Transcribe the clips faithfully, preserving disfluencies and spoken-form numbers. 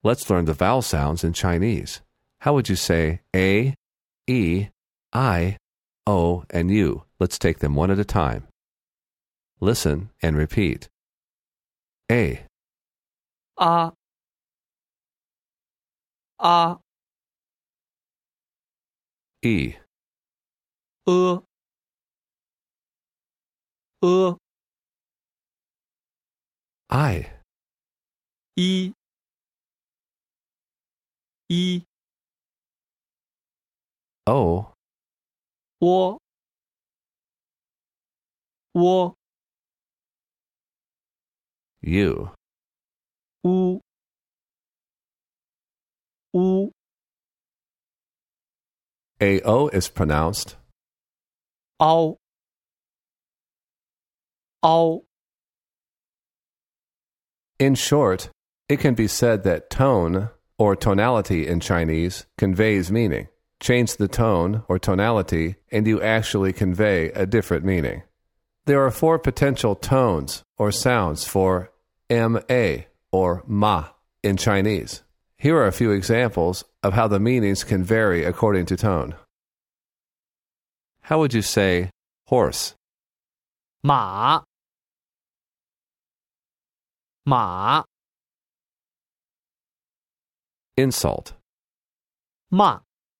Let's learn the vowel sounds in Chinese. How would you say A, E, I, O, and U? Let's take them one at a time. Listen and repeat. A, A, A, E, E, E, I, I, I, O, O, O, U. U, U, A O is pronounced Ao, Ao. In short, it can be said that tone or tonality in Chinese conveys meaning. Change the tone or tonality and you actually convey a different meaning. There are four potential tones or sounds for M A or ma in Chinese. Here are a few examples of how the meanings can vary according to tone. How would you say horse, 马，马， insult, 骂，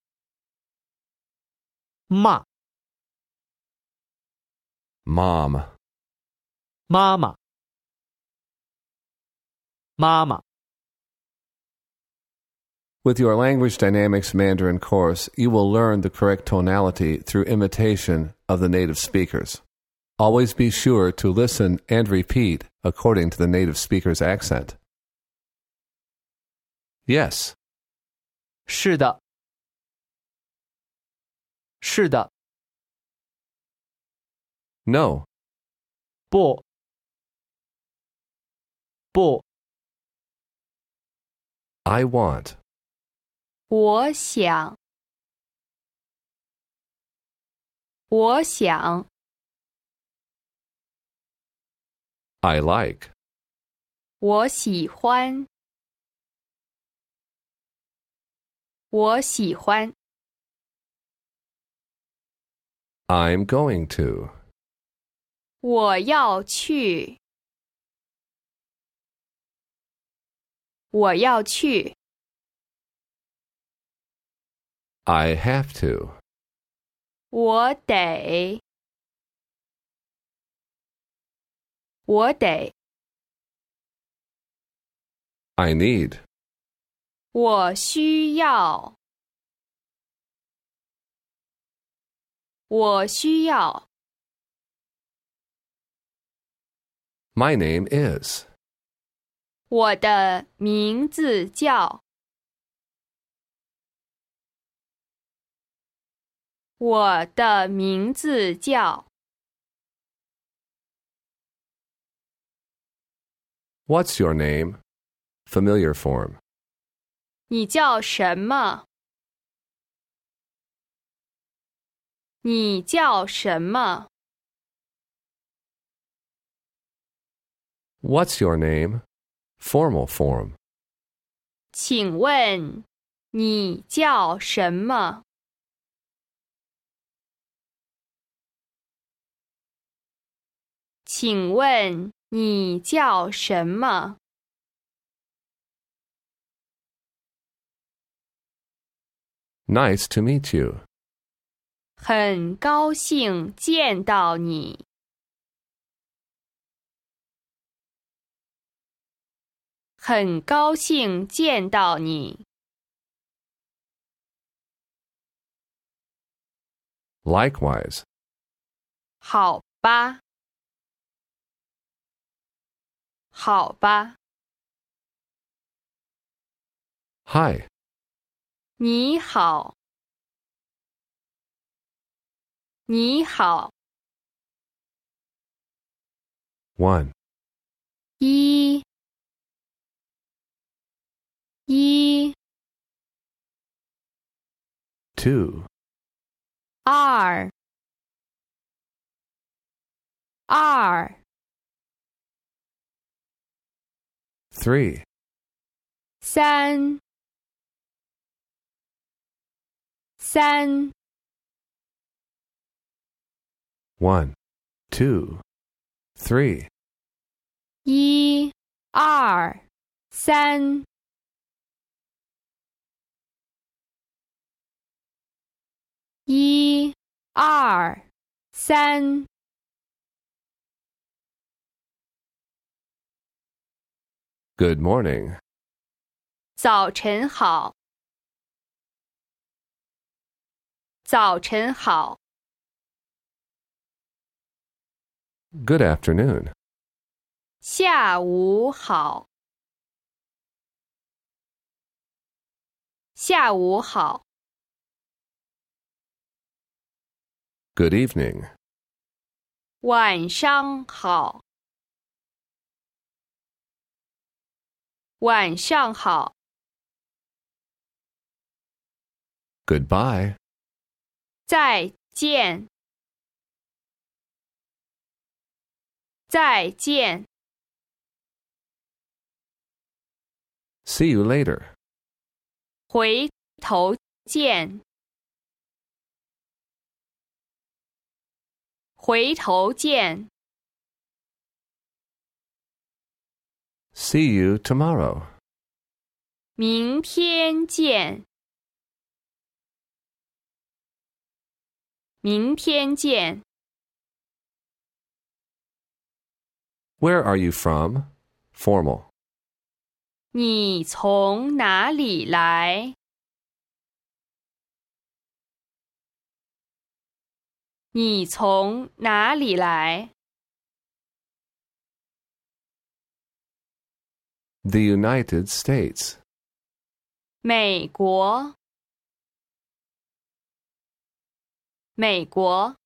骂， mom, 妈妈，妈妈。 With your Language Dynamics Mandarin course, you will learn the correct tonality through imitation of the native speakers. Always be sure to listen and repeat according to the native speaker's accent. Yes, 是的，是的， no, 不，不， I want, 我想，我想， I like, 我喜欢，我喜欢， I'm going to, 我要去，我要去， I have to, 我得，我得， I need, 我需要，我需要， my name is, 我的名字叫，我的名字叫， what's your name? Familiar form. 你叫什么？你叫什么？ What's your name? Formal form. 请问你叫什么？请问你叫什么？ Nice to meet you. 很高兴见到你。很高兴见到你。 Likewise. 好吧，好吧。 Hi. 你好，你好。 One. 一，一， Two. 二，二， Three. 三三 One, two, three. 一二三一二三 Good morning. 早晨好，早晨好， Good afternoon. 下午好，下午好， Good evening. 晚上好，晚上好， Goodbye. 再见，再见， See you later. 回头见，回头见， See you tomorrow. 明天见，明天见。 Where are you from? Formal. 你从哪里来？你从哪里来？ The United States. 美国，美国。